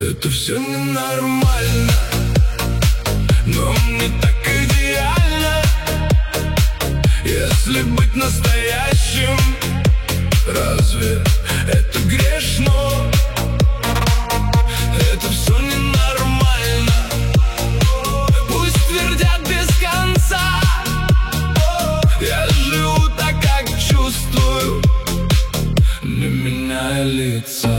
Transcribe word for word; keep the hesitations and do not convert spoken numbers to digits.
Это все ненормально, но мне так идеально. Если быть настоящим, разве это грешно? Это все ненормально, пусть твердят без конца. Я живу так, как чувствую, не меняя лица.